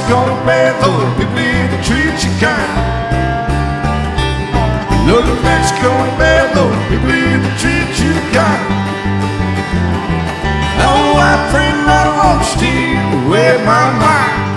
gonna pay those people that treat you kind. Lord, the bitch gonna pay those people that treat you kind. Oh, I pray I won't steal away my mind.